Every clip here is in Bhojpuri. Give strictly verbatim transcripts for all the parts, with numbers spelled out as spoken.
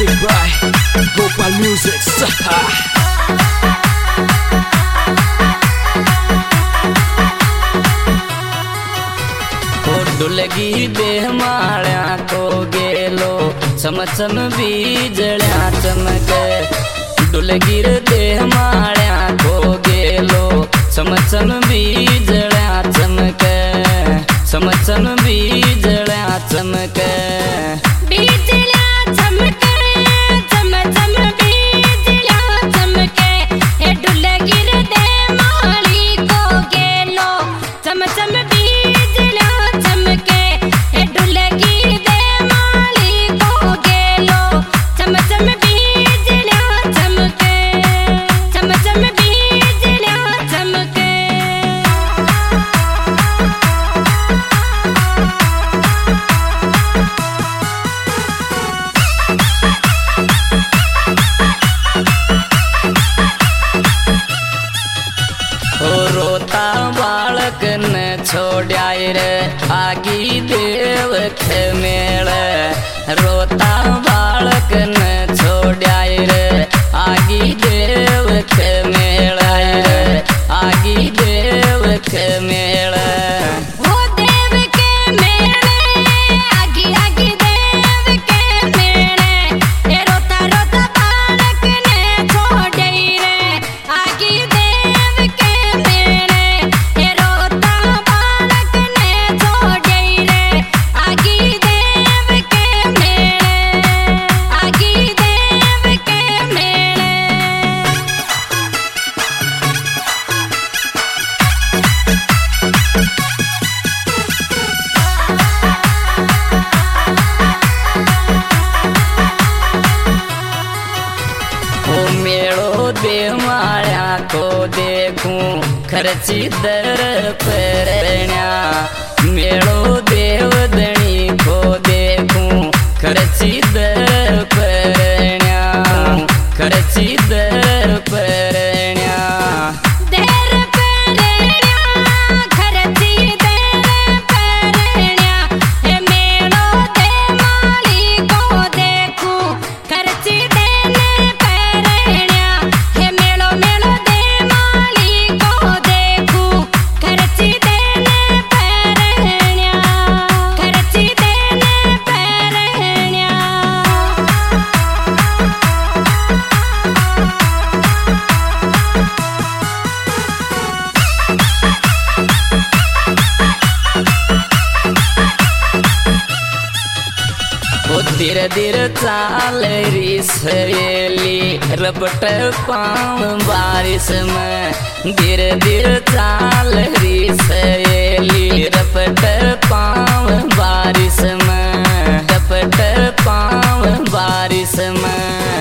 Music by Gopal Music. डुलगी देह माळ्या को गेलो चमचम बीजळ्या चमके डुलगीर देह माळ्या को गेलो चमचम बीजळ्या चमके चमचम बीजळ्या चमके बीजळ्या चमके चमचम बीजळ्या चमके हे डुलगीर देह माळी को गेलो चमचम रोता बालक ने छोड़ा रे आगी देव खेमेल रोता बालक ने छोड़ा रे आगी देव खेमेल आगी देव खेमेल देव माळ्या को देखूं खर्ची दर परण्या मेळो देव दणी को देखूं खर्ची दर परण्या खर्ची दर परण्या धीरे धीरे चाल री सहेली रपट पाँव बारिश में धीरे धीरे चाल री सहेली रपट पाँव बारिश में रपट पाँव बारिश में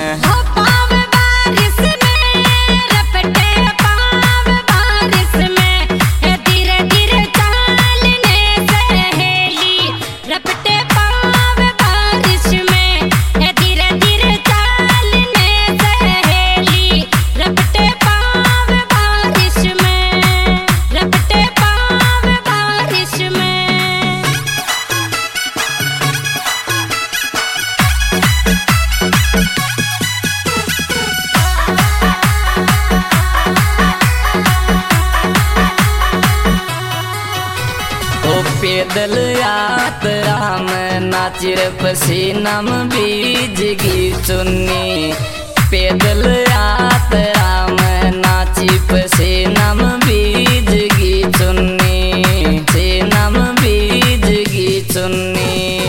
पैदल यात्रा में नाचिर पसीना में बीजगी चुन्नी पैदल यात्रा में नाची पसीना में बीजगी चुन्नी पसीना में बीजगी चुन्नी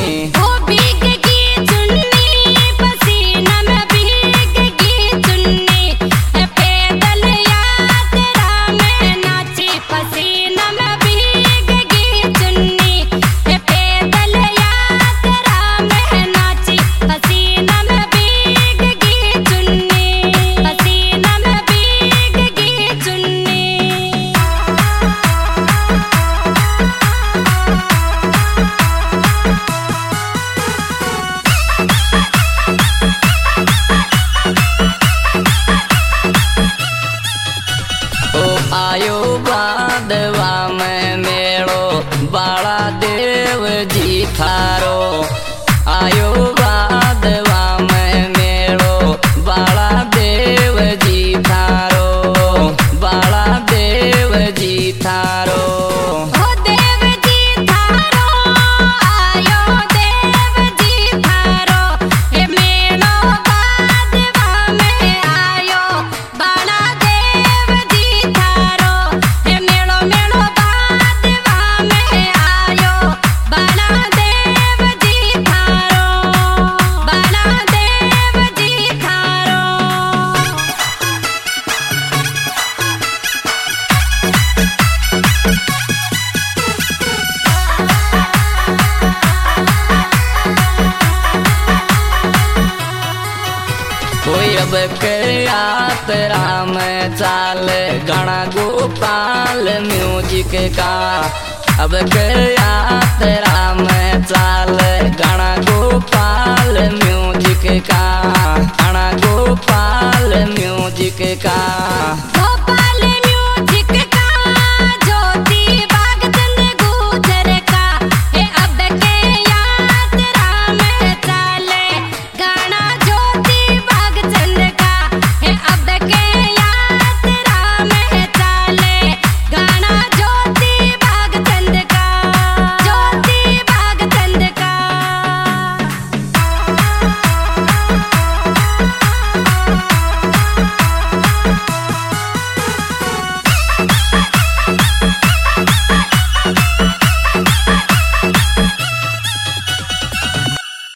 आयो बादवा में मेड़ो बाला देव जी थारो आयो बादवा में अब के यात्रा में चाल गणा गोपाल म्यूजिक का। अब के यात्रा में चाल